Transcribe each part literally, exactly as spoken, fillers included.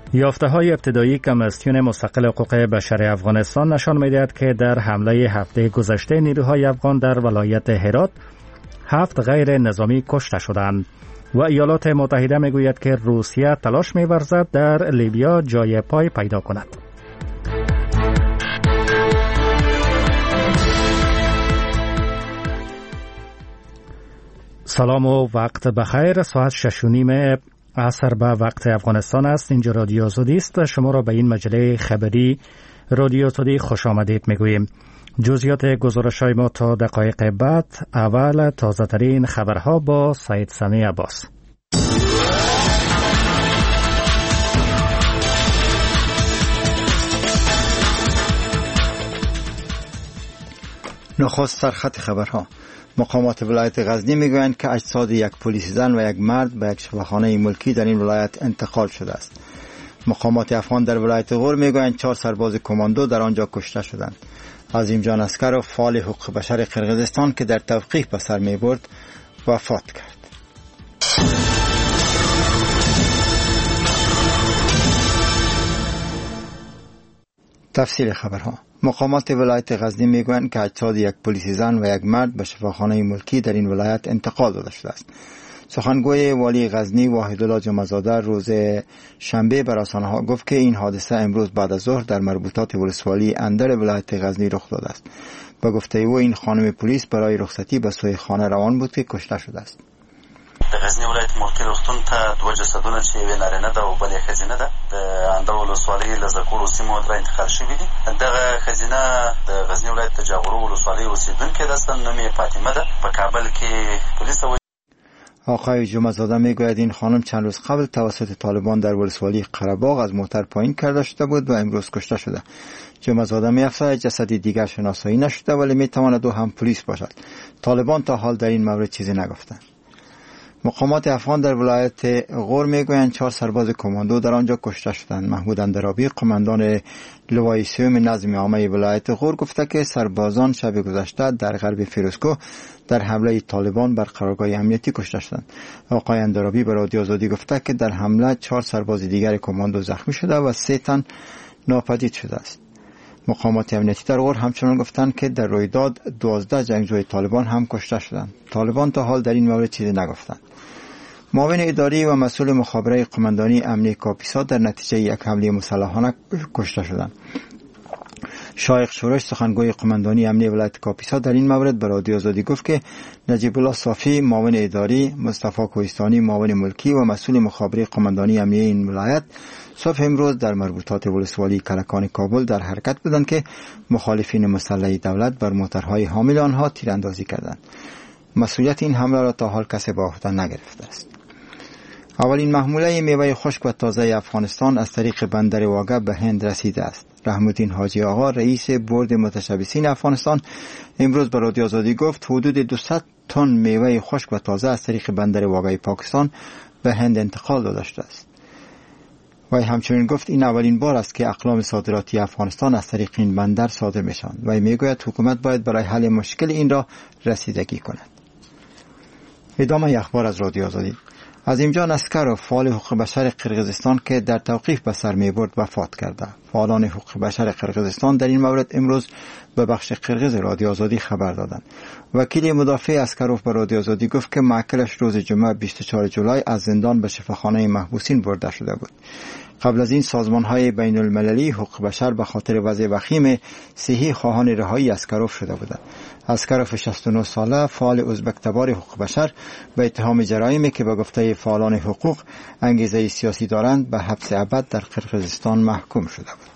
یافته‌های ابتدایی کمیسیون مستقل حقوق بشر افغانستان نشان می‌دهد که در حمله هفته گذشته نیروهای افغان در ولایت هرات هفت غیر نظامی کشته شدند و ایالات متحده می‌گوید که روسیه تلاش می‌ورزد در لیبیا جای پای پیدا کند. سلام و وقت بخیر. ساعت شش و نیم عصر به وقت افغانستان است. اینجا رادیو آزادی است. شما را به این مجله خبری رادیو آزادی خوش آمدید میگوییم. جزئیات گزارش‌های ما تا دقایق بعد. اول تازه ترین خبرها با سعید سمی عباس. نخست سرخط خبرها. مقامات ولایت غزنی میگویند که اجساد یک پلیس زن و یک مرد به یک شفاخانه ملکی در این ولایت انتقال شده است. مقامات افغان در ولایت غور میگویند چهار سرباز کماندو در آنجا کشته شدند. عظیم جان اسکرov فعال حقوق بشر قرقیزستان که در توقیف به سر میبرد وفات کرد. تفصیل خبرها. مقامات ولایت غزنی میگویند که اجساد یک پلیس زن و یک مرد به شفاخانه ملکی در این ولایت انتقال داده شده است. سخنگوی والی غزنی واحدالله جمعزاده روز شنبه بر رسانه‌ها گفت که این حادثه امروز بعد از ظهر در مربوطات ولسوالی اندر ولایت غزنی رخ داده است. با گفته او این خانم پلیس برای رخصتی به سوی خانه روان بود که کشته شده است. د غزنی ولایت ملکی روغتون ته دوه جسدونه چې یوې نارینه ده او بلې ښځینه ده د اندړ ولسوالۍ له زکول سیمو را انتقال شوي دي. دغه ښځینه د غزنی ولایت د جاغورو ولسوالۍ اوسېدونکې ده، اصلا نوم یې فاطمه ده. په کابل کې پلیس آقای جمعزاده میگوید این خانم چند روز قبل توسط طالبان در ولسوالی قره‌باغ از موتر پایین کرده شده بود و امروز کشته شده. جمعزاده می‌افزاید جسدی دیگر شناسایی نشده ولی میتواند او هم پلیس باشد. طالبان تا حال در این مورد چیزی نگفتند. مقامات افغان در ولایت غور میگویند چهار سرباز کماندو در آنجا کشته شدند. محمود اندرابی قماندان لوای سوم نظم عامه ولایت غور گفته که سربازان شب گذشته در غرب فیروزکوه در حمله طالبان بر قرارگاه امنیتی کشته شدند. آقای اندرابی به رادیو آزادی گفته که در حمله چهار سرباز دیگر کماندو زخمی شده و سه تن ناپدید شده است. مقامات امنیتی در غور همچنان گفتند که در رویداد دوازده جنگجوی طالبان هم کشته شدند. طالبان تا حال در این مورد چیزی نگفتند. معاون اداری و مسئول مخابره قماندانی امنیه کاپیسا در نتیجه یک حمله مسلحانه کشته شدند. شایق شورش سخنگوی قماندانی امنیه ولایت کاپیسا در این مورد به رادیو آزادی گفت که نجیب الله صافی معاون اداری، مصطفی کوهستانی معاون ملکی و مسئول مخابره قماندانی امنیه این ولایت صبح امروز در مربوطات ولسوالی کلکان کابل در حرکت بودند که مخالفین مسلح دولت بر موترهای حامل آنها تیراندازی کردند. مسئولیت این حمله را تا حال کسی به عهده نگرفته است. اولین محموله میوه خشک و تازه افغانستان از طریق بندر واگه به هند رسیده است. رحمالدین حاجی آقا رئیس بورد متشبثین افغانستان امروز به رادیو آزادی گفت حدود دویست تن میوه خشک و تازه از طریق بندر واگه پاکستان به هند انتقال داده شده است. و همچنین گفت این اولین بار است که اقلام صادراتی افغانستان از طریق این بندر صادر میشوند و میگوید حکومت باید برای حل مشکل این را رسیدگی کند. ادامه اخبار از رادیو آزادی. عظیم جان اسکرov فعال حقوق بشر قرقیزستان که در توقیف به سر میبرد وفات کرده. فعالان حقوق بشر قرقیزستان در این مورد امروز به بخش قرقیز رادیو آزادی خبر دادند. وکیل مدافع اسکرov به رادیو آزادی گفت که معقلش روز جمعه بیست و چهارم جولای از زندان به شفاخانه محبوسین برده شده بود. قبل از این سازمان‌های بین المللی حقوق بشر به خاطر وضع وخیم صحی خواهان رهایی اسکرov شده بودند. اسکرov شصت و نه ساله فعال ازبک تبار حقوق بشر به اتهام جرایمی که به گفته فعالان حقوق انگیزه سیاسی دارند به حبس ابد در قرقیزستان محکوم شده بود.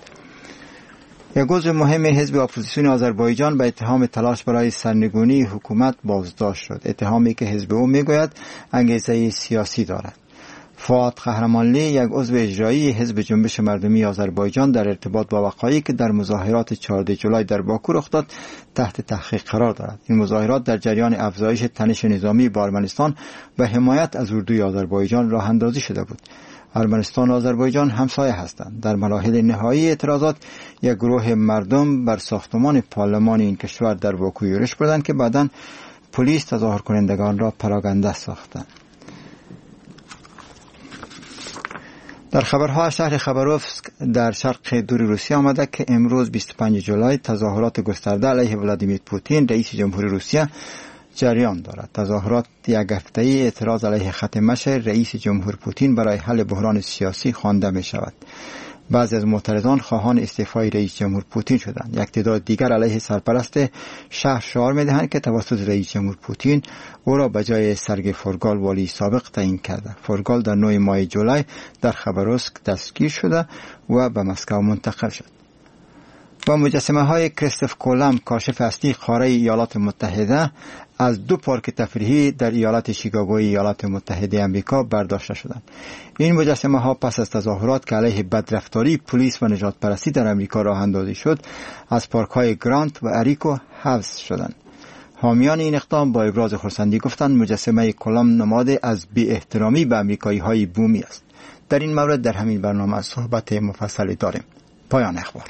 یک عضو مهم حزب اپوزیسیون آذربایجان به اتهام تلاش برای سرنگونی حکومت بازداشت شد. اتهامی که حزب او میگوید انگیزه سیاسی دارد. فؤاد قهرمانلی یک عضو اجرایی حزب جنبش مردمی آذربایجان در ارتباط با وقایعی که در مظاهرات چهاردهم جولای در باکو رخ داد تحت تحقیق قرار دارد. این مظاهرات در جریان افزایش تنش نظامی با ارمنستان و حمایت از اردوی آذربایجان راه اندازی شده بود. ارمنستان و آذربایجان همسایه هستند. در مراحل نهایی اعتراضات یک گروه مردم بر ساختمان پارلمان این کشور در باکو یورش بردند که بعداً پلیس تظاهر کنندگان را پراکنده ساختند. در خبرها شهر خبروفسک در شرق دور روسیه آمده که امروز بیست و پنجم جولای تظاهرات گسترده علیه ولادیمیر پوتین رئیس جمهوری روسیه جریان دارد. تظاهرات یک هفته‌ای اعتراض علیه خط مشی رئیس جمهور پوتین برای حل بحران سیاسی خوانده می شود. بعضی از معترضان خواهان استعفای رئیس جمهور پوتین شدند. یک تعداد دیگر علیه سرپرست شهر شعار می دهند که توسط رئیس جمهور پوتین او را به جای سرگئی فورگال والی سابق تعیین کرده. فورگال در نهم ماه جولای در خبروفسک دستگیر شده و به مسکو منتقل شد. و مجسمه های کریستوف کولوم کاشف اصلی قاره ایالات متحده از دو پارک تفریحی در ایالت شیکاگوی ایالات متحده آمریکا برداشته شدند. این مجسمه ها پس از تظاهرات که علیه بدرفتاری پلیس و نجات پرستی در آمریکا راه اندازی شد از پارک های گرانت و اریکو حذف شدند. حامیان این اقدام با ابراز خرسندی گفتند مجسمه کولوم نماد از بی احترامی به آمریکایی های بومی است. در این مورد در همین برنامه صحبت مفصلی داریم. پایان اخبار.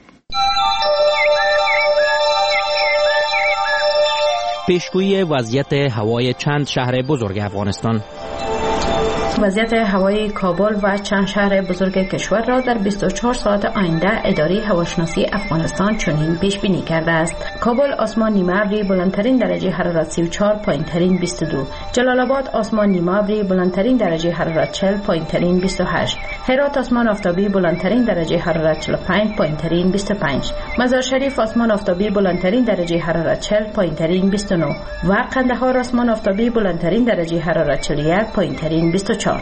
پیشگویی وضعیت هوای چند شهر بزرگ افغانستان. وضعیت هوایی کابل و چند شهر بزرگ کشور را در بیست و چهار ساعت آینده اداره هواشناسی افغانستان چنین پیش بینی کرده است. کابل آسمان نیمه ابری بلندترین درجه حرارت سی و چهار، پایینترین بیست و دو. جلال آباد آسمان نیمه ابری بلندترین درجه حرارت چهل، پایینترین بیست و هشت. هرات آسمان آفتابی بلندترین درجه حرارت چهل و پنج، پایینترین بیست و پنج. مزار شریف آسمان آفتابی بلندترین درجه حرارت چهل، پایینترین بیست و نه و قندهار آسمان آفتابی بلندترین درجه حرارت چهل و یک، پایینترین بیست و چهار.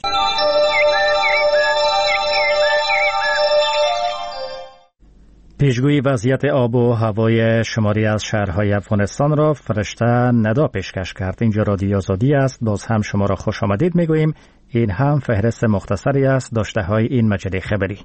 پیشگویی وضعیت آب و هوای شماری از شهرهای افغانستان را فرشته ندا پیشکش کرد. اینجا رادیو آزادی است. باز هم شما را خوش آمدید میگوییم. این هم فهرست مختصری است داشته های این مجله خبری.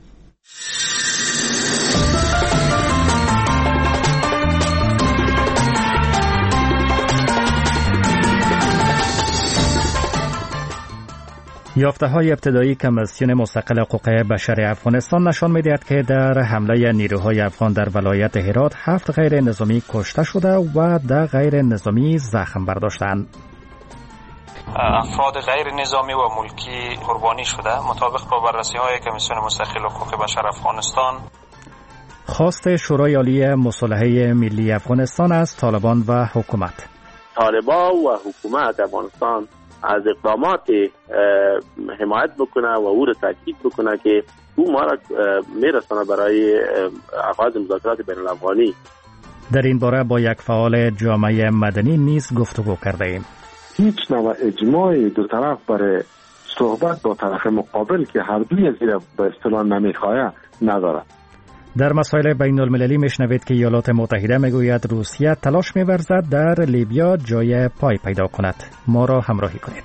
یافته‌های ابتدایی کمیسیون مستقل حقوق بشر افغانستان نشان می‌دهد که در حمله نیروهای افغان در ولایت هرات هفت غیر نظامی کشته شده و ده غیر نظامی زخم برداشتند. افراد غیر نظامی و ملکی قربانی شده مطابق با بررسی‌های کمیسیون مستقل حقوق بشر افغانستان. خواست شورای عالی مصالحه ملی افغانستان از طالبان و حکومت. طالبان و حکومت افغانستان از اقدامات حمایت بکنه و او را تاکید بکنه که او ما را میرسانه برای آغاز مذاکرات بین الافغانی. در این باره با یک فعال جامعه مدنی نیز گفتگو کرده ایم. هیچ نوع اجماع دو طرف برای صحبت با طرف مقابل که هر دوی از این به اصطلاح نمیخواه ندارد. در مسائل بین المللی میشنوید که ایالات متحده میگوید روسیه تلاش می‌ورزد در لیبیا جای پای پیدا کند. ما را همراهی کنید.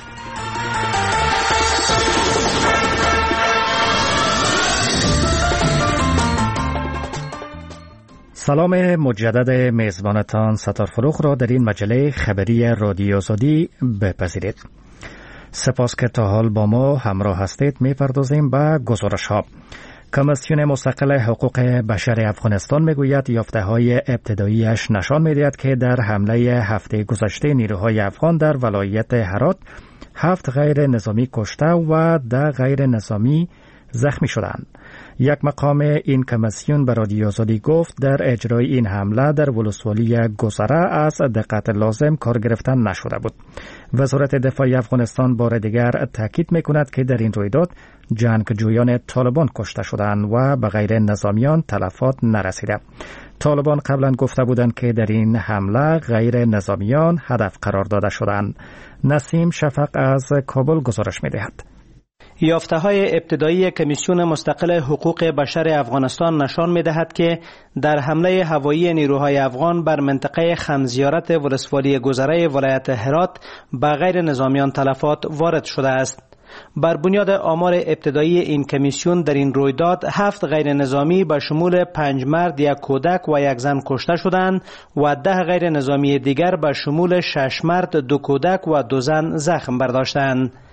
سلام مجدد میزبانتان ستار فروخ را در این مجله خبری رادیو آزادی بپذیرید. سپاس که تا حال با ما همراه هستید. می‌پردازیم به گزارش‌ها. کمیسیون مستقل حقوق بشر افغانستان میگوید یافته‌های ابتداییش نشان می‌دهد که در حمله هفته گذشته نیروهای افغان در ولایت هرات هفت غیر نظامی کشته و ده غیر نظامی زخمی شدند. یک مقام این کمیسیون به رادیو آزادی گفت در اجرای این حمله در ولسوالی گذره از دقت لازم کار گرفتن نشده بود. وزارت دفاع افغانستان بار دیگر تاکید می‌کند که در این رویداد جنگجویان طالبان کشته شدند و به غیر نظامیان تلفات نرسیده. طالبان قبلا گفته بودند که در این حمله غیر نظامیان هدف قرار داده شدند. نسیم شفق از کابل گزارش می‌دهد. یافته‌های ابتدایی کمیسیون مستقل حقوق بشر افغانستان نشان می‌دهد که در حمله هوایی نیروهای افغان بر منطقه خمزیارت ولسوالی گذره ولایت هرات به غیر نظامیان تلفات وارد شده است. بر بنیاد آمار ابتدایی این کمیسیون در این رویداد هفت غیر نظامی به شمول پنج مرد، یک کودک و یک زن کشته شدند و ده غیر نظامی دیگر به شمول شش مرد، دو کودک و دو زن زخم برداشتند.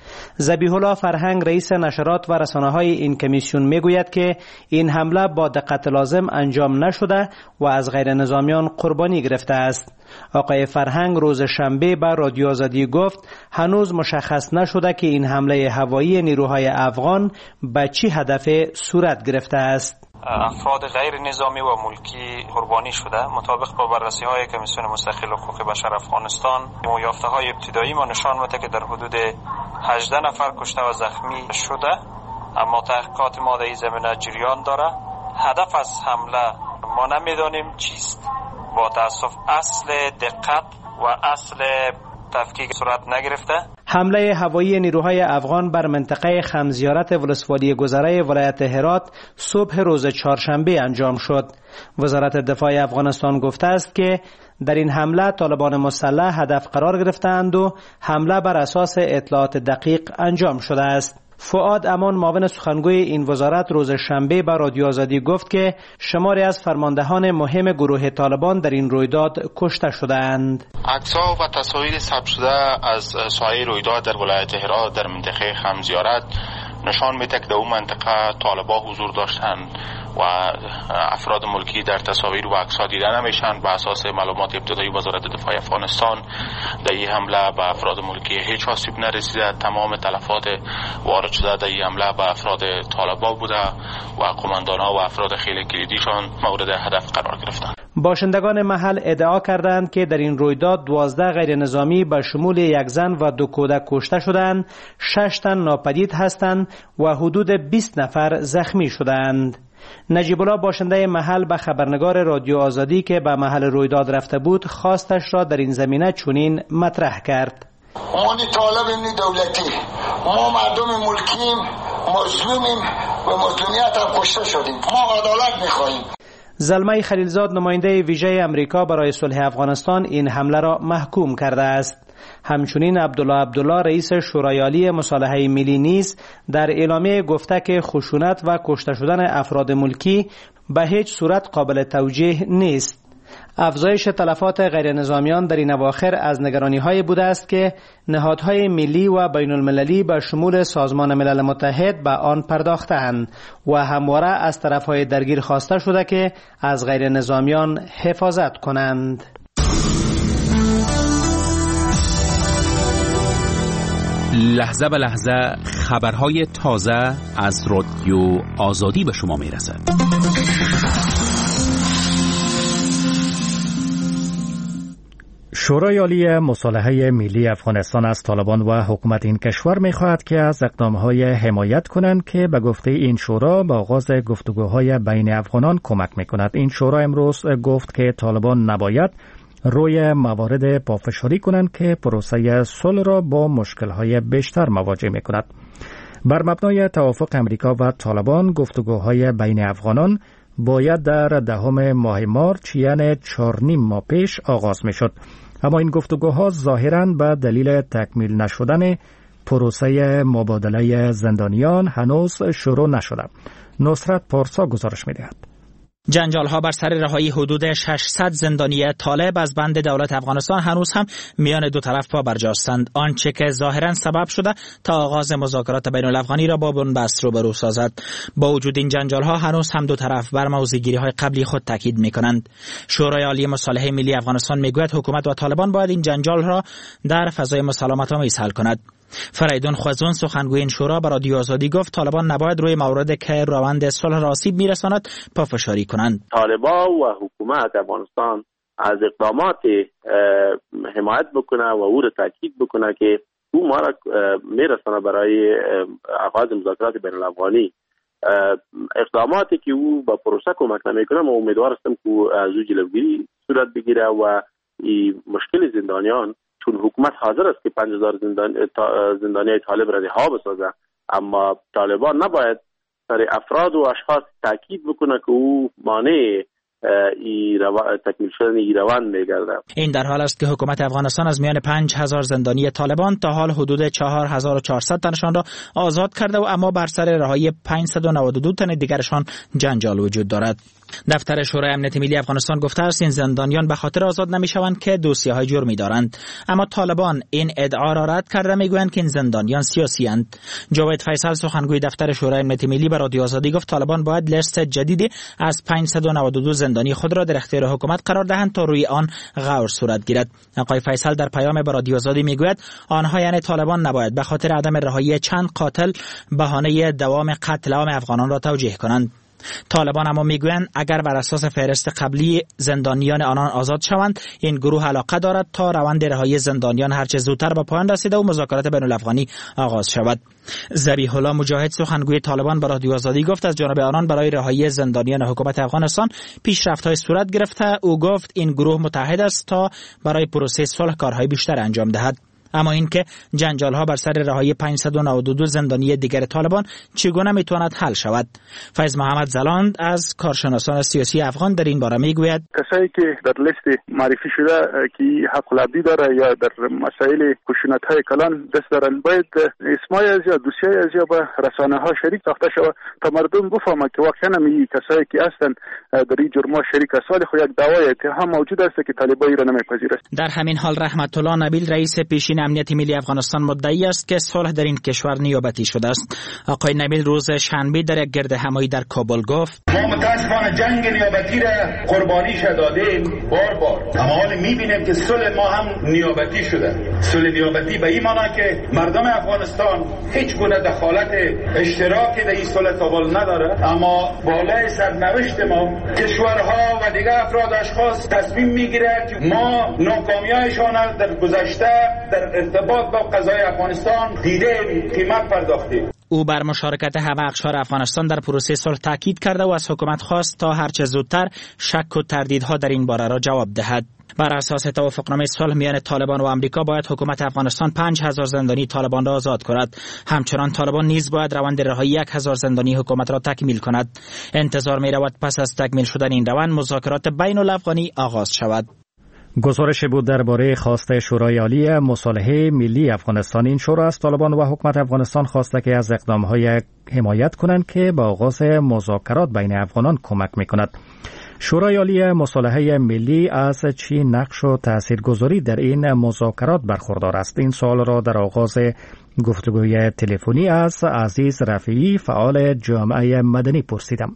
ذبیح الله فرهنگ رئیس نشرات و رسانه‌های این کمیسیون میگوید که این حمله با دقت لازم انجام نشده و از غیر نظامیان قربانی گرفته است. آقای فرهنگ روز شنبه به رادیو آزادی گفت هنوز مشخص نشده که این حمله هوایی نیروهای افغان به چه هدف صورت گرفته است. افراد غیر نظامی و ملکی قربانی شده. مطابق با بررسی های کمیسیون مستقل حقوق بشر افغانستان، یافته های ابتدایی ما نشان میده که در حدود هجده نفر کشته و زخمی شده، اما تحقیقات ما در این زمینه جریان داره. هدف از حمله ما نمیدانیم چیست. با تاسف اصل دقت و اصل تفکیک صورت نگرفته. حمله هوایی نیروهای افغان بر منطقه خمزیارت ولسوالی گذره ولایت هرات صبح روز چهارشنبه انجام شد. وزارت دفاع افغانستان گفته است که در این حمله طالبان مسلح هدف قرار گرفتند و حمله بر اساس اطلاعات دقیق انجام شده است. فؤاد امان معاون سخنگوی این وزارت روز شنبه به رادیو آزادی گفت که شماری از فرماندهان مهم گروه طالبان در این رویداد کشته شده‌اند. عکس‌ها و تصاویر ثبت شده از ساحه رویداد در ولایت هرات در منطقه خمزیارت نشان میده که در اون منطقه طالبان حضور داشتند و افراد ملکی در تصاویر و عکس‌ها دیده نمیشن. به اساس معلومات ابتدایی وزارت دفاع افغانستان در این حمله به افراد ملکی هیچ آسیب نرسیده. تمام تلفات وارد شده در این حمله به افراد طالبان بوده و قماندان‌ها و افراد خیلی کلیدیشان مورد هدف قرار گرفتند. باشندگان محل ادعا کردند که در این رویداد دوازده غیر نظامی به شمول یک زن و دو کودک کشته شدند، شش تن ناپدید هستند و حدود بیست نفر زخمی شدند. نجیب الله باشنده محل به خبرنگار رادیو آزادی که به محل رویداد رفته بود خواستش را در این زمینه چنین مطرح کرد. ما نی طالب نی دولتی، ما مردم ملکیم، مظلومیم و مظلومیت هم کشته شدیم. ما عدالت میخواهیم. زلمه خلیلزاد نماینده ویژه امریکا برای صلح افغانستان این حمله را محکوم کرده است. همچنین عبدالله عبدالله رئیس شورای عالی مصالحه ملی نیز در اعلامیه گفته که خشونت و کشته شدن افراد ملکی به هیچ صورت قابل توجیه نیست. افزایش تلفات غیر نظامیان در این اواخر از نگرانی‌های بوده است که نهادهای ملی و بین المللی به شمول سازمان ملل متحد به آن پرداختند و همواره از طرفهای درگیر خواسته شده که از غیر نظامیان حفاظت کنند. لحظه به لحظه خبرهای تازه از رادیو آزادی به شما میرسد. شورای عالی مصالحه ملی افغانستان از طالبان و حکومت این کشور می‌خواهد که از اقدام‌های حمایت کنند که به گفته این شورا به آغاز گفتگوهای بین افغانان کمک می‌کند. این شورا امروز گفت که طالبان نباید روی موارد پافشاری کنند که پروسه صلح را با مشکل‌های بیشتر مواجه می‌کند. بر مبنای توافق امریکا و طالبان گفتگوهای بین افغانان باید در دهم ماه مارچ یعنی چهار نیم ماه پیش آغاز می‌شد. اما این گفتگوها ظاهراً به دلیل تکمیل نشدن پروسه مبادله زندانیان هنوز شروع نشده. نصرت پارسا گزارش می‌دهد. جنجال ها بر سر رهایی حدود ششصد زندانی طالب از بند دولت افغانستان هنوز هم میان دو طرف پا برجاستند، آنچه که ظاهرا سبب شده تا آغاز مذاکرات بین الافغانی را با بنبست روبرو سازد. با وجود این جنجال ها هنوز هم دو طرف بر موضوعگیری های قبلی خود تاکید میکنند. شورای عالی مصالحه ملی افغانستان میگوید حکومت و طالبان باید این جنجال را در فضای مسالمت آمیز حل کند. فریدون خوازون سخنگوی این شورا به رادیو آزادی گفت طالبان نباید روی موارد که روند صلح را آسیب میرساند پافشاری کنند. طالبان و حکومت افغانستان از اقدامات حمایت بکنه و او را تاکید بکنه که او ما را میرسانه برای آغاز مذاکرات بین الافغانی. اقداماتی که او با پروسه کمک نمیکنه، ما امیدوار هستم که از او جلوگیری صورت بگیره و مشکل زندانیان، چون حکومت حاضر است که پنج هزار زندان زندانی طالب را رها بسازه، اما طالبان نباید سر افراد و اشخاص تاکید بکنه که او مانع تکمیل شدن این روند میگرده. این در حال است که حکومت افغانستان از میان پنج هزار زندانی طالبان تا حال حدود چهار هزار و چهارصد تنشان را آزاد کرده و اما بر سر رهایی پانصد و نود و دو تن دیگرشان جنجال وجود دارد. دفتر شورای امنیت ملی افغانستان گفته است این زندانیان به خاطر آزاد نمیشوند که دوسیه‌های جرمی دارند، اما طالبان این ادعا را رد کرده، میگویند که این زندانیان سیاسی اند. جاوید فیصل سخنگوی دفتر شورای امنیت ملی به رادیو آزادی گفت طالبان باید لیست جدیدی از پانصد و نود و دو زندانی خود را در اختیار حکومت قرار دهند تا روی آن غور صورت گیرد. آقای فیصل در پیام به رادیو آزادی میگوید آنها یعنی طالبان نباید به خاطر عدم رهایی چند قاتل بهانه دوام قتل عام افغانان را توجیه کنند. طالبان اما میگویند اگر بر اساس فهرست قبلی زندانیان آنان آزاد شوند، این گروه علاقه دارد تا روند رهایی زندانیان هرچه زودتر به پایان رسیده و مذاکرات بین الافغانی آغاز شود. ذبیح الله مجاهد سخنگوی طالبان به رادیو آزادی گفت از جانب آنان برای رهایی زندانیان حکومت افغانستان پیشرفت‌های صورت گرفته. او گفت این گروه متحد است تا برای پروسه صلح کارهای بیشتر انجام دهد. اما اینکه جنجال‌ها بر سر رهایی پانصد و نود و دو زندانی دیگر طالبان چگونه میتواند حل شود؟ فیض محمد زلاند از کارشناسان سیاسی افغان در این باره میگوید کسایی که در لیست معرفی شده که حق العبدی داره یا در مسائل خشونت‌های کلان دست دارند، باید اسمای از یا دوسیای از یا به رسانه‌ها شریک ساخته شود تا مردم بفهمند که واقعا می کسایی که هستند در این جرم‌ها شریک هستند. خو یک دعوای اتهام موجود است که طالبان را نمیپذیرند. در همین حال رحمت الله نبیل رئیس پیشین امنیت ملی افغانستان مدعی است که صلح در این کشور نیابتی شده است. آقای نبیل روز شنبه در یک گرد همایی در کابل گفت ما متاسفانه جنگ نیابتی را قربانیش دادیم بار بار، اما حال میبینیم که صلح ما هم نیابتی شده. صلح نیابتی به این معنی که مردم افغانستان هیچ گونه دخالت اشتراکی در این صلح تابل نداره، اما بالای سرنوشت ما کشورها و دیگر افراد اشخاص تصمیم میگیره که ما ناکامیایشان در گذشته در ارتباط با قضای افغانستان دیده قیمت پرداختیم. او بر مشارکت همه اقشار افغانستان در پروسه صلح تاکید کرده و از حکومت خواست تا هرچه زودتر شک و تردیدها در این باره را جواب دهد. بر اساس توافقنامه صلح میان طالبان و آمریکا باید حکومت افغانستان پنج هزار زندانی طالبان را آزاد کند. همچنان طالبان نیز باید روند رهایی یک هزار زندانی حکومت را تکمیل کند. انتظار می رود پس از تکمیل شدن این روند مذاکرات بین الافغانی آغاز شود. گزارش بود درباره خواسته شورای عالی مصالحه ملی افغانستان. این شورا از طالبان و حکومت افغانستان خواسته که از اقدام‌های حمایت کنند که به آغاز مذاکرات بین افغانان کمک می‌کند. شورای عالی مصالحه ملی از چی نقش و تاثیرگذاری در این مذاکرات برخوردار است؟ این سوال را در آغاز گفتگوی تلفنی از عزیز رفیعی فعال جامعه مدنی پرسیدم.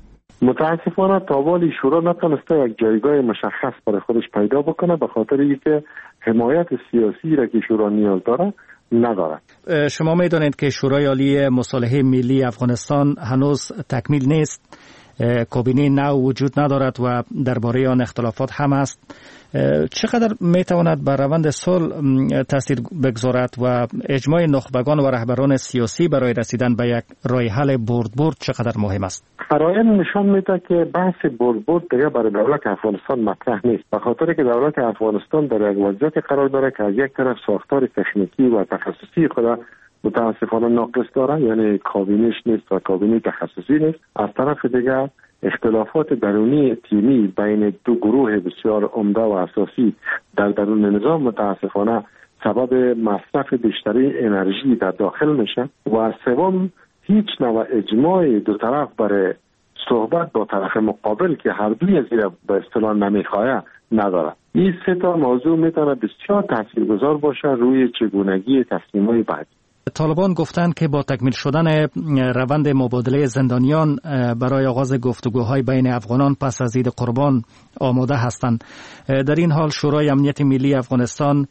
متاسفانه تاوالی شورا نتونسته یک جایگاه مشخص برای خودش پیدا بکنه به خاطر اینکه حمایت سیاسی را که شورا نیاز داره نداره. شما میدانید که شورای عالی مصالحه ملی افغانستان هنوز تکمیل نیست، کابینه نو وجود ندارد و درباره آن اختلافات هم است. چقدر میتواند بر روند صلح تاثیر بگذارد و اجماع نخبگان و رهبران سیاسی برای رسیدن به یک راه حل برد برد چقدر مهم است؟ قرائن نشان میده که بحث برد برد دیگه برای دولت افغانستان مطرح نیست، به خاطر که دولت افغانستان در یک وضعیت قرار داره که از یک طرف ساختار تکنیکی و تخصصی خود متاسفانه ناقص داره، یعنی کابینش نیست و کابینه تخصصی نیست. از طرف دیگر اختلافات درونی تیمی بین دو گروه بسیار عمده و اساسی در درون نظام متاسفانه سبب مصرف بیشتری انرژی در داخل میشه و سوم هیچ نوع اجماع دو طرف برای صحبت با طرف مقابل که هر دوی از این به اصطلاح نمیخواه نداره. این سه تا موضوع میتونه بسیار تاثیرگذار باشه روی چگونگی تصمیم‌های بعدی. طالبان گفتند که با تکمیل شدن روند مبادله زندانیان برای آغاز گفتگوهای بین افغانان پس از عید قربان آماده هستند. در این حال شورای امنیت ملی افغانستان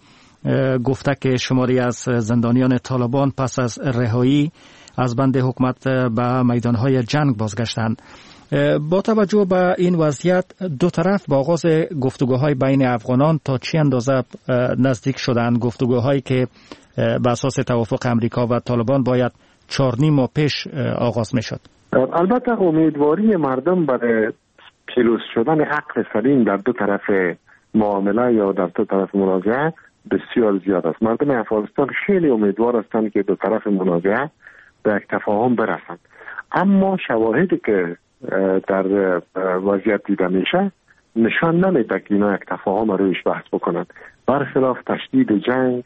گفته که شماری از زندانیان طالبان پس از رهایی از بند حکومت به میدانهای جنگ بازگشتند. با توجه به این وضعیت دو طرف با آغاز گفتگوهای بین افغانان تا چه اندازه نزدیک شدند؟ گفتگوهایی که به اساس توافق امریکا و طالبان باید چهار نیم ماه پیش آغاز می شد. البته امیدواری مردم برای پیروز شدن عقل سلیم در دو طرف معامله یا در دو طرف منازعه بسیار زیاد است. مردم افغانستان خیلی امیدوار هستند که دو طرف منازعه به یک تفاهم برسند، اما شواهدی که در وضعیت دیده میشه نشان نمیده که اینا یک تفاهم رویش بحث بکنند. برخلاف تشدید جنگ،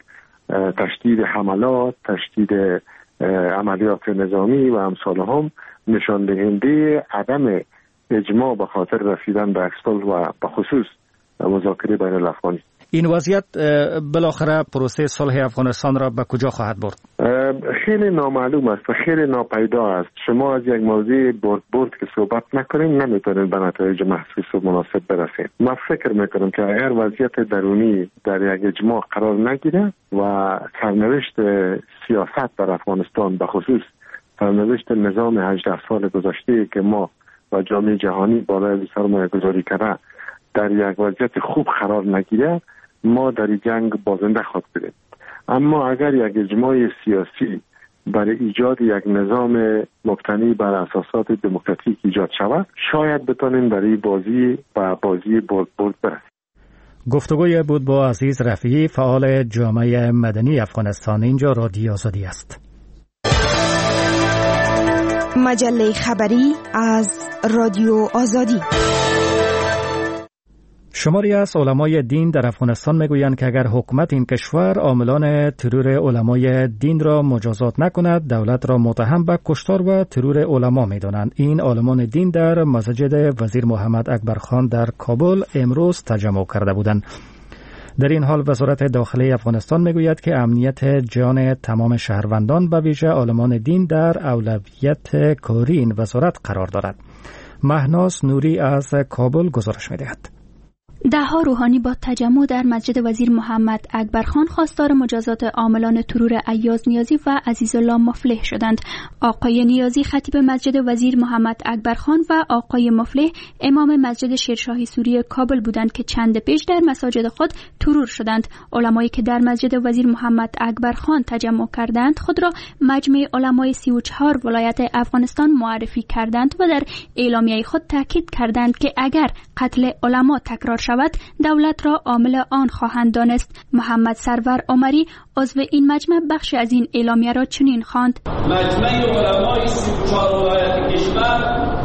تشدید حملات، تشدید عملیات نظامی و امثال هم نشان دهنده عدم اجماع به خاطر رسیدن به اصل و به خصوص مذاکره بین الافغانی. این وضعیت بالاخره پروسه صلح افغانستان را به کجا خواهد برد؟ خیلی نامعلوم است و خیلی ناپیدا است. شما از یک موضوع برد برد که صحبت نکنیم نمیتونید به نتایج محسوس و مناسب برسید. من فکر میکنم که اگر وضعیت درونی در یک اجماع قرار نگیره و سرنوشت سیاست در افغانستان به خصوص سرنوشت نظام هجده سال گذشته که ما و جامعه جهانی بالای سرمایه گذاری کرده در یک وضعیت خوب قرار نگیره، ما در جنگ بازنده خواهد بدیم. اما اگر یک اجماع سیاسی برای ایجاد یک نظام مبتنی بر اساسات دموکراتیک ایجاد شود، شاید بتونیم برای بازی و بازی برد برد برسیم. گفتگوی بود با عزیز رفیعی، فعال جامعه مدنی افغانستان. اینجا رادیو آزادی است. مجله خبری از رادیو آزادی. شماری از علمای دین در افغانستان میگویند که اگر حکومت این کشور عاملان ترور علمای دین را مجازات نکند، دولت را متهم به کشتار و ترور علما میدانند. این عالمان دین در مسجد وزیر محمد اکبر خان در کابل امروز تجمع کرده بودند. در این حال وزارت داخلی افغانستان میگوید که امنیت جان تمام شهروندان به ویژه عالمان دین در اولویت کاری این وزارت قرار دارد. مهناز نوری از کابل گزارش میدهد. دهها روحانی با تجمع در مسجد وزیر محمد اکبر خان خواستار مجازات عاملان ترور ایاز نیازی و عزیزالله مفلح شدند. آقای نیازی خطیب مسجد وزیر محمد اکبر خان و آقای مفلح امام مسجد شیرشاهی سوری کابل بودند که چند پیش در مساجد خود ترور شدند. علمایی که در مسجد وزیر محمد اکبر خان تجمع کردند خود را مجمع علمای سی و چهار ولایت افغانستان معرفی کردند و در اعلامیه خود تاکید کردند که اگر قتل علما تکرار شود دولت را عامل آن خواهند دانست. محمد سرور عمری عضو این مجمع بخش از این اعلامیه را چنین خواند: مجمع علمای سی و چهار ولایت کشور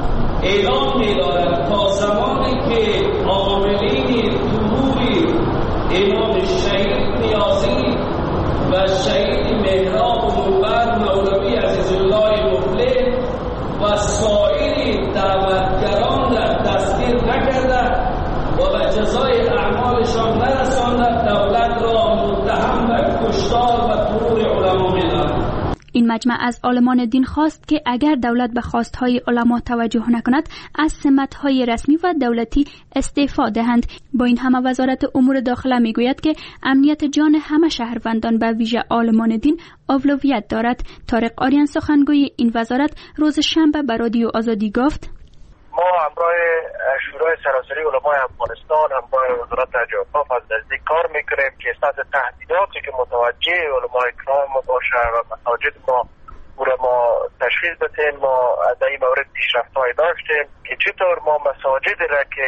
اعلام می‌دارد تا زمانی که عاملین ترور امام شهید نیازی و شهید مهراب و نوبت مولوی عزیزالله مفلح و سایر دعوتگران را دستگیر نکرده و به جزای اعمالشان نرساند، دولت را متهم به کشتار و ترور علما می‌داند. این مجمع از عالمان دین خواست که اگر دولت به خواستهای علما توجه نکند از سمت‌های رسمی و دولتی استعفا دهند. با این همه وزارت امور داخله میگوید که امنیت جان همه شهروندان به ویژه عالمان دین اولویت دارد. طارق آریان سخنگوی این وزارت روز شنبه به رادیو آزادی گفت: ما همراه شورای سراسری علمای افغانستان همراه وزارت اوقاف از نزدیک کار میکنیم که سطح تهدیداتی که متوجه علمای کرام باشه و مساجد ما او را ما تشخیص بدیم. ما در این مورد پیشرفت‌هایی داشتیم که چطور ما مساجد را که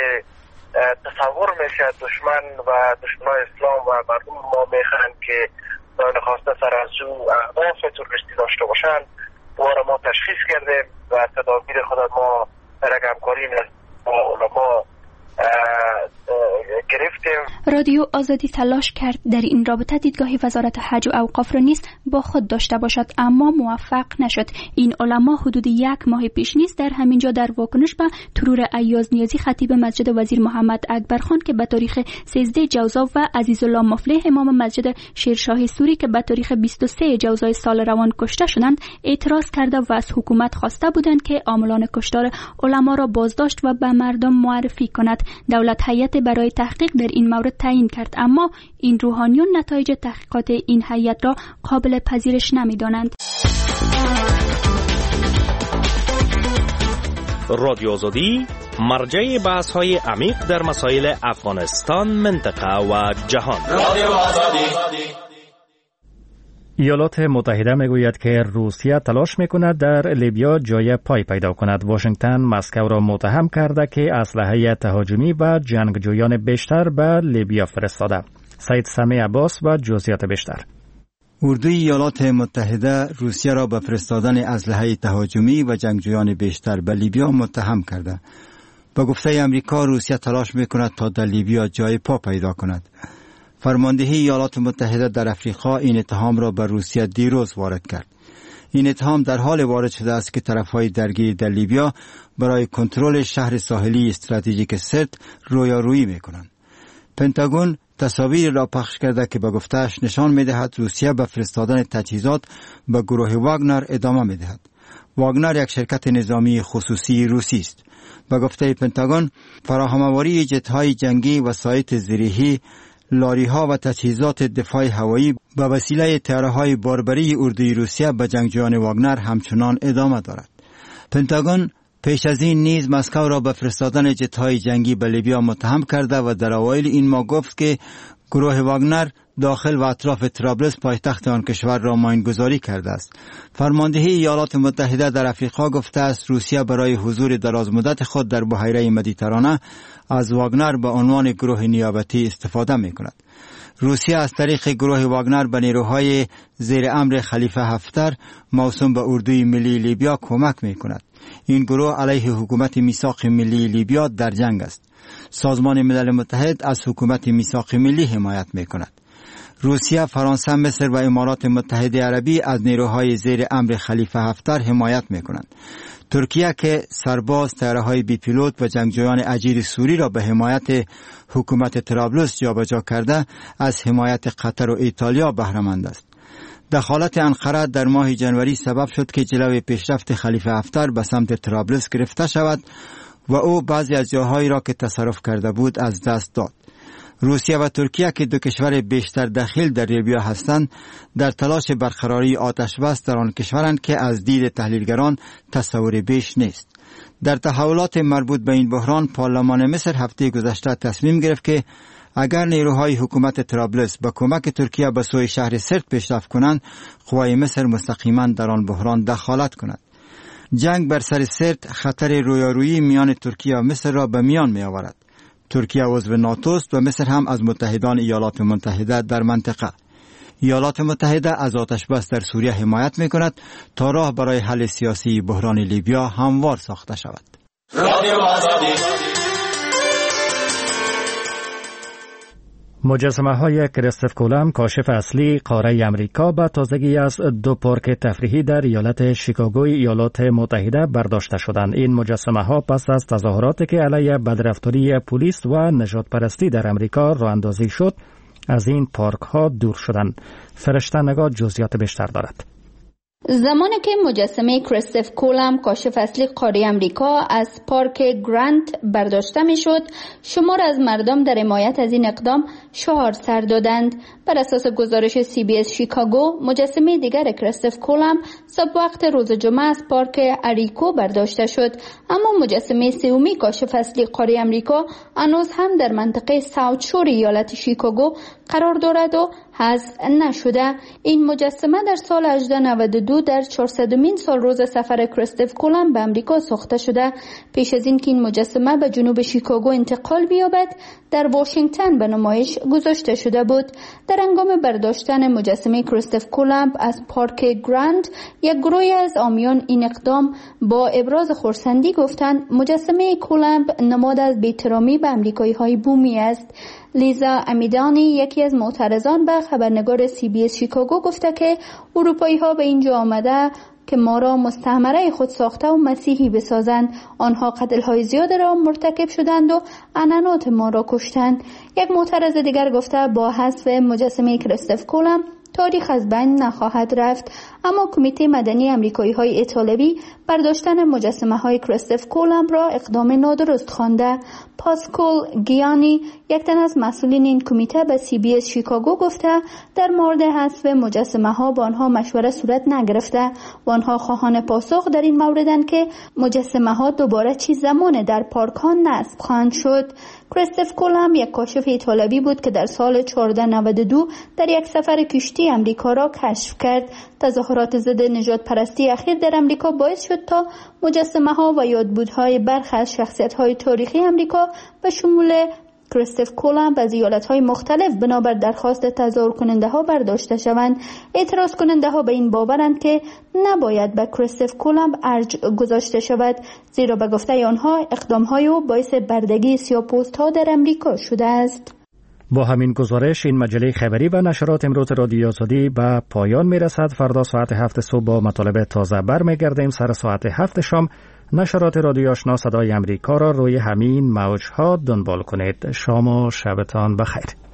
تصور میشه دشمن و دشمنای اسلام و مردم ما میخواهند که دائم خواسته سر از او اهداف تروریستی داشته باشند او را ما تشخیص کردیم و تدابیر خود ما در همکاری با علما گرفتیم. رادیو آزادی تلاش کرد در این رابطه دیدگاهی وزارت حج و اوقاف را نیز با خود داشته باشد اما موفق نشد. این علما حدود یک ماه پیش نیز در همینجا در واکنش به ترور ایاز نیازی خطیب مسجد وزیر محمد اکبر خان که به تاریخ سیزده جوزا و عزیزالله مفلح امام مسجد شیرشاهی سوری که به تاریخ بیست و سه جوزای سال روان کشته شدند اعتراض کرده و از حکومت خواسته بودند که عاملان کشتار علما را بازداشت و به مردم معرفی کند. دولت هیئت برای تحقیق در این مورد تعیین کرد اما این روحانیون نتایج تحقیقات این هیئت را قابل پذیرش نمی‌دانند. رادیو آزادی مرجع بحث‌های عمیق در مسائل افغانستان، منطقه و جهان. رادیو آزادی. ایالات متحده میگوید که روسیه تلاش میکند در لیبیا جای پای پیدا کند. واشنگتن مسکو را متهم کرده که اسلحه تهاجمی و جنگجویان بیشتر به لیبیا فرستاده. سید سمی عباس و جزئیات بیشتر. اردوی ایالات متحده روسیه را به فرستادن اسلحه تهاجمی و جنگجویان بیشتر به لیبیا متهم کرده. با گفته امریکا روسیه تلاش میکند تا در لیبیا جای پا پیدا کند. فرماندهی ایالات متحده در افریقا این اتهام را به روسیه دیروز وارد کرد. این اتهام در حال وارد شده است که طرفهای درگیر در لیبیا برای کنترل شهر ساحلی استراتژیک سرت رویارویی میکنند. پنتاگون تصاویر را پخش کرده که به گفته‌اش نشان می‌دهد روسیه به فرستادن تجهیزات به گروه واگنر ادامه می‌دهد. واگنر یک شرکت نظامی خصوصی روسی است. به گفته پنتاگون، فراهم‌آوری جت‌های جنگی، وسایط زیرهی، لاری‌ها و تجهیزات دفاع هوایی به وسیله طیاره‌های باربری اردوی روسیه به جنگجویان واگنر همچنان ادامه دارد. پنتاگون پیش از این نیز مسکو را به فرستادن جت‌های جنگی به لیبیا متهم کرده و در اوایل این ماه گفت که گروه واگنر داخل و اطراف طرابلس پایتخت آن کشور را ماینگذاری کرده است. فرماندهی ایالات متحده در افریقا گفته است روسیه برای حضور درازمدت خود در بحیره مدیترانه از واگنر به عنوان گروه نیابتی استفاده می‌کند. روسیه از طریق گروه واگنر به نیروهای زیر امر خلیفه حفتر موسوم به اردوی ملی لیبیا کمک می‌کند. این گروه علیه حکومت میثاق ملی لیبیا در جنگ است. سازمان ملل متحد از حکومت میثاق ملی حمایت می‌کند. روسیه، فرانسه، مصر و امارات متحده عربی از نیروهای زیر امر خلیفه حفتر حمایت می‌کنند. ترکیه که سرباز، طیاره‌های بی پیلوت و جنگجویان اجیر سوری را به حمایت حکومت طرابلس جابجا کرده، از حمایت قطر و ایتالیا بهره مند است. دخالت انقره در ماه جنوری سبب شد که جلوی پیشرفت خلیفه حفتر به سمت طرابلس گرفته شود و او بعضی از جاهایی را که تصرف کرده بود از دست داد. روسیه و ترکیه که دو کشور بیشتر دخیل در لیبیا هستند، در تلاش برقراری آتش بس در آن کشورند که از دید تحلیلگران تصور بیش نیست. در تحولات مربوط به این بحران، پارلمان مصر هفته گذشته تصمیم گرفت که اگر نیروهای حکومت طرابلس با کمک ترکیه به سوی شهر سرت پیشرفت کنند، قوای مصر مستقیما در آن بحران دخالت کند. جنگ بر سر سرت خطر رویارویی میان ترکیه و مصر را به میان می آورد. ترکیه عضو ناتو است و مصر هم از متحدان ایالات متحده در منطقه. ایالات متحده از آتش بس در سوریه حمایت می کند تا راه برای حل سیاسی بحران لیبیا هموار ساخته شود. مجسمه های کریستوف کولوم، کاشف اصلی قاره امریکا، به تازگی از دو پارک تفریحی در ایالت شیکاگوی ایالات متحده برداشته شدند. این مجسمه ها پس از تظاهراتی که علیه بدرفتاری پلیس و نژاد پرستی در امریکا راه اندازی شد، از این پارک ها دور شدند. فرشته نگاه جزئیات بیشتر دارد. زمانی که مجسمه کریستوف کولوم، کاشف اصلی قاره امریکا، از پارک گرانت برداشته می شد، شمار از مردم در حمایت از این اقدام شعار سر دادند. بر اساس گزارش سی بی اس شیکاگو، مجسمه دیگر کریستوف کولوم صبح وقت روز جمعه از پارک اریکو برداشته شد، اما مجسمه سومی کاشف اصلی قاره امریکا هنوز هم در منطقه ساوت شور ایالت شیکاگو قرار دارد و حذف نشده. این مجسمه در سال هزار و هشتصد و نود و دو در چهارصدمین سال روز سفر کریستوف کولوم به امریکا ساخته شده. پیش از این که این مجسمه به جنوب شیکاگو انتقال بیابد، در واشنگتن به نمایش گذاشته شده بود. در هنگام برداشتن مجسمه کریستوف کولوم از پارک گراند، یک گروهی از عامیان این اقدام با ابراز خرسندی گفتند مجسمه کولوم نماد از بی‌احترامی به امریکایی‌های بومی است. لیزا امیدانی، یکی از معترضان، به خبرنگار سی بی اس شیکاگو گفته که اروپایی‌ها به اینجا آمده که ما را مستعمره خود ساخته و مسیحی بسازند. آنها قتل‌های زیاد را مرتکب شدند و عنعنات ما را کشتند. یک معترض دیگر گفته با حذف مجسمه کریستوف کولوم تاریخ از بین نخواهد رفت، اما کمیته مدنی امریکایی های ایتالوی برداشتن مجسمه های کریستوف کولوم را اقدام نادرست خوانده. پاسکال گیانی، یک تن از مسئولین این کمیته، به سی بی اس شیکاگو گفته در مورد حذف مجسمه ها با آنها مشوره صورت نگرفته و آنها خواهان پاسخ در این موردند که مجسمه ها دوباره چه زمان در پارک ها نصب خواهند شد. کریستوف کولوم یک کاشف ایتالوی بود که در سال هزار و چهارصد و نود و دو در یک سفر کشتی امریکا را کشف کرد. تظاهرات ضد نژاد پرستی اخیر در امریکا باعث شد تا مجسمه ها و یادبودهای برخی از شخصیت های تاریخی امریکا به شمول کریستوف کولوم از ایالت‌های مختلف بنابر درخواست تظاهر کننده ها برداشته شوند. اعتراض کننده ها به این باورند که نباید به کریستوف کولوم ارج گذاشته شود، زیرا به گفته آنها اقدام‌های او باعث بردگی سیاه‌پوست‌ها در امریکا شده است. با همین گزارش این مجله خبری و نشرات امروز رادیو آزادی به پایان میرسد. فردا ساعت هفت صبح با مطالب تازه برمیگردیم. سر ساعت هفت شام نشرات رادیو آشنا صدای امریکا را روی همین موج‌ها دنبال کنید. شام و شبتان بخیر.